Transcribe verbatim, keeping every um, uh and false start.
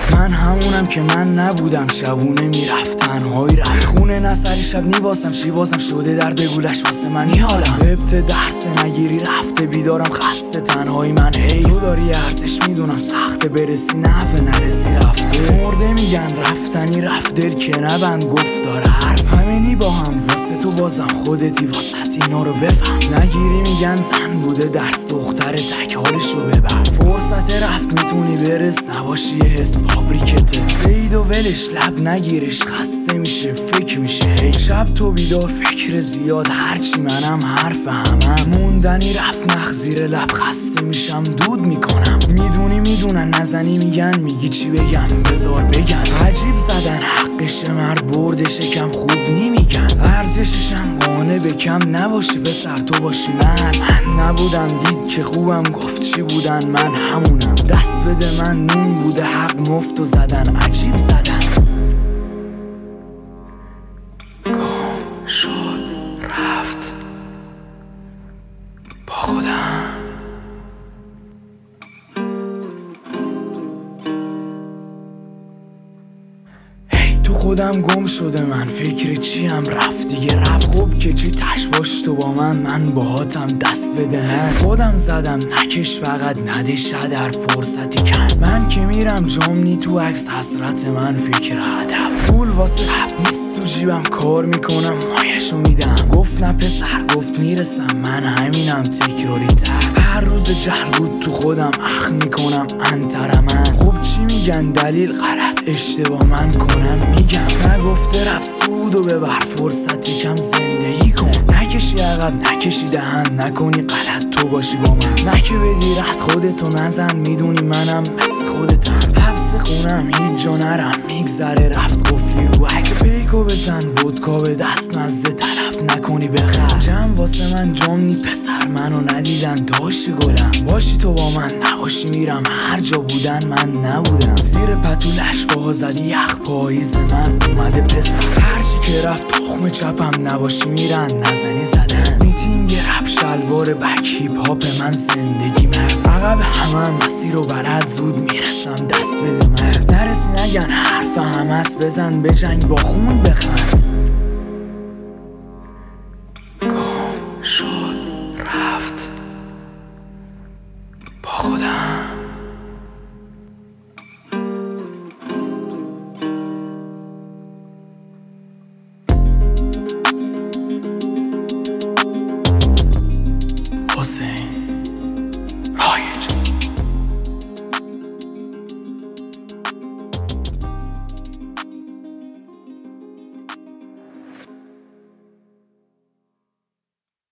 من همونم که من نبودم، شبونه میرفت تنهایی رفت خونه نسری شب نیواسم شیبازم شده در بگولش واسه من این حالم ابت درس نگیری رفته بیدارم خسته تنهایی من هی تو داری ارزش میدونم سخته برسی نفه نرسی رفته مرده میگن رفتنی رفت دل که نبند گفت داره حرف همینی با هم واسه تو بازم خودتی واسه اینا رو بفهم نگیری میگن زن بوده درس دختر تک حالشو ببر فرصت رفت میتونی برس نباشی یه حس فابریکته زید و ولش لب نگیرش خسته میشه فکر میشه هی شب تو بیدار فکر زیاد هرچی منم حرف همم موندنی رفت نخ زیر لب خسته میشم دود میکنم میدونی میدونن نزنی میگن میگی چی بگم بذار بگن عجیب زدن حقش مرد برده شکم خوب نمیگن ارزششم قانه بکم نباشی پسر تو باشی من من نبودم دید که خوبم گفت چی بودن من همونم دست بده من نون بوده حق مفت و زدن عجیب زدن گم شد رفت با خودم تو خودم گم شده من فکر چیم رفت دیگه رفت خوب که چی تش باش تو با من من باهاتم دست بده من خودم زدم نکش فقط نده شدر فرصتی کن من که میرم جمنی تو عکس حسرت من فکر هدف پول واسه حب نیست تو جیبم کار میکنم مایشو میدم گفت نه پسر گفت میرسم من همینم تکراری تر هر روز جهل بود تو خودم اخ میکنم انتر من خوب چی میگن دلیل غلط اشتباه من کنم میگم نگفته رفت سود و ببر فرصتی کم زندگی کن نکشی عقب نکشی دهن نکنی غلط تو باشی با من نکه بدی رد خودتو نزن میدونی منم مثل خودتم حبس خونم هیچ جا نرم میگذره رفت قفلی رو عکس پیکو بزن ودکا به دست نزده طرف نکنی بخر جمع واسه من جمنی پسر منو ندیدن داشتی گلم باشی تو با من نباشی میرم هر جا بودن من نبودم زیر پتولش پاها زدی یخ پاییز من اومده پسر هرچی که رفت تخم چپم نباشی میرن نزنی زدن میتینگ رپ شلوار بک هیپ هاپ من زندگی من عقب همه مسیر رو برد زود میرسم دست بده من نرسی نگن حرف همه است بزن به جنگ با خون بخند